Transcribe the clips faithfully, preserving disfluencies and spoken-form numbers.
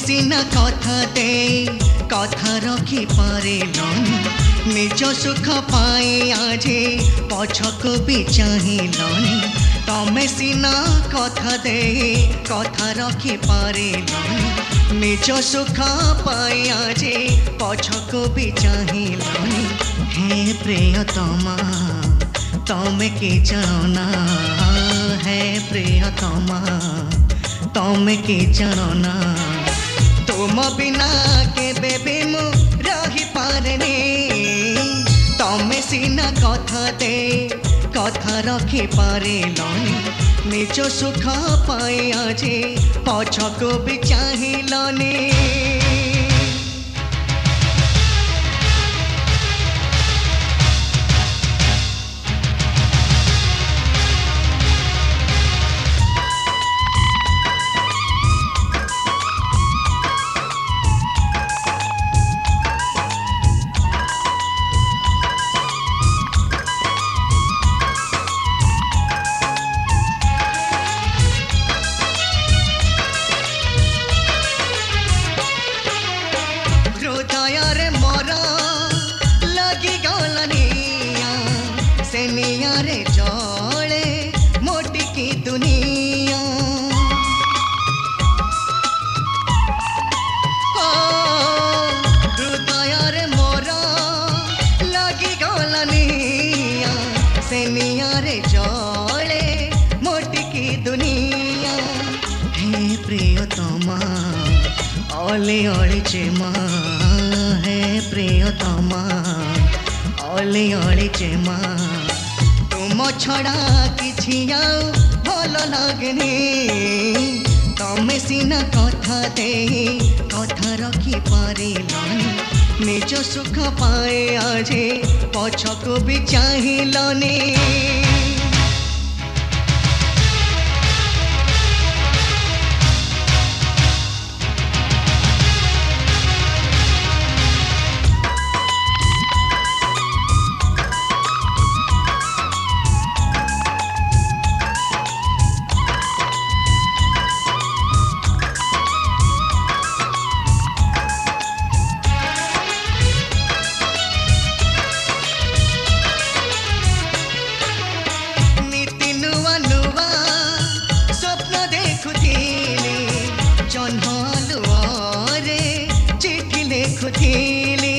सिना कथा दे कथा रखी पारिलनि निज सुख पाए आज पछक भी चाहिलनि तमे सिना कथा दे कथा रखी पारिलनि निज सुख पाए आज पछक भी चाहिलनि हे प्रियतमा तमे के जाना है प्रियतमा तमे के जाना तुम बिना के बेबी मु रही पारने तमे सिना कथा दे कथा रखी पारिलनि निज सुख पाए आज पछक भी चाहिलनि रे चले मोटी की दुनिया हृदय रे मोरा लगी गलनिया से निया रे चले मोटी की दुनिया हे प्रियतमा ओले ओले चेमा हे प्रियतमा ओले ओले चेमा तुम छड़ा किछि आउ भल लागनी तमे सिना कथा दे कथा रखी पारिलनि निज सुख पाए आज पछक भी चाहिलनि चिट्ठी लिखुथिली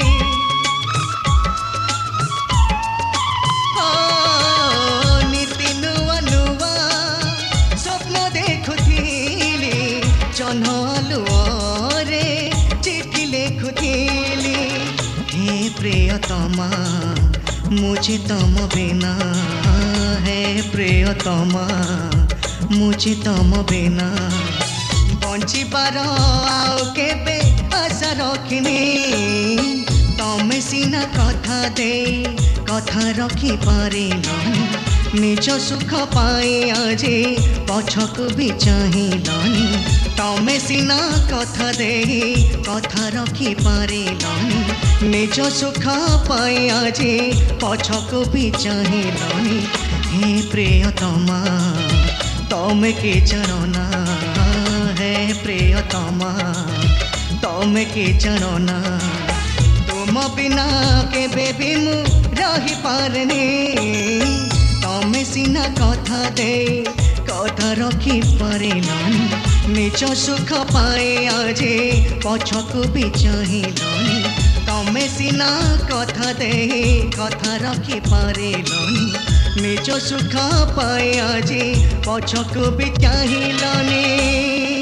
नीति नुआ नुआ स्वप्न देखुथिली जन्हलुआरे चिट्ठी लिखुथिली हे प्रियतमा मुझे तम बिना है प्रियतमा मुझे तम बिना बंची पार आउ केबे आशा रखिनी तमे सिना कथा दे कथा रखी पारिलनि निज सुख पाए आज पछक भी चाहिलनि तमे सिना कथा दे कथा रखी पारिलनि निज सुख पाए आज पछक भी चाहिलनि हे प्रियतमा तमे के जाना है प्रियतमा तमे के जाना तुम बिना के बेबी मु रही पारने तमे सिना कथा दे कथा रखी पारिलनि निज सुख पाए आज पछक भी चाहिलनि तमे सिना कथा दे कथा रखी पारिलनि निज सुख पाए आज पछक भी चाहिलनि।